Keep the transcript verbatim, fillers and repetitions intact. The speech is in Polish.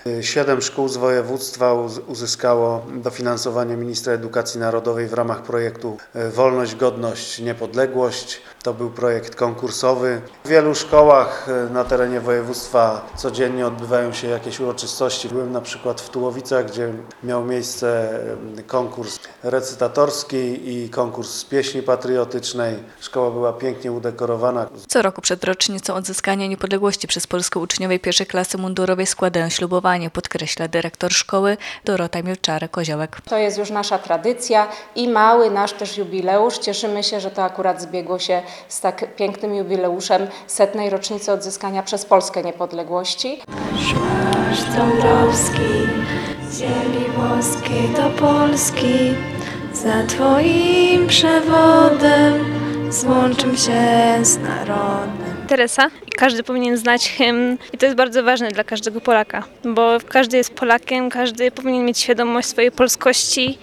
Siedem szkół z województwa uzyskało dofinansowanie ministra edukacji narodowej w ramach projektu Wolność, Godność, Niepodległość. To był projekt konkursowy. W wielu szkołach na terenie województwa codziennie odbywają się jakieś uroczystości. Byłem na przykład w Tułowicach, gdzie miał miejsce konkurs recytatorski i konkurs z pieśni patriotycznej. Szkoła była pięknie udekorowana. Co roku przed rocznicą odzyskania niepodległości przez Polskę uczniowie pierwszej klasy mundurowej składają ślubowanie, podkreśla dyrektor szkoły Dorota Milczarek-Koziołek. To jest już nasza tradycja i mały nasz też jubileusz. Cieszymy się, że to akurat zbiegło się z tak pięknym jubileuszem setnej rocznicy odzyskania przez Polskę niepodległości. Szłaś Dąbrowski, z ziemi włoskiej do Polski, za Twoim przewodem złączym się z narodem. Teresa i każdy powinien znać hymn i to jest bardzo ważne dla każdego Polaka, bo każdy jest Polakiem, każdy powinien mieć świadomość swojej polskości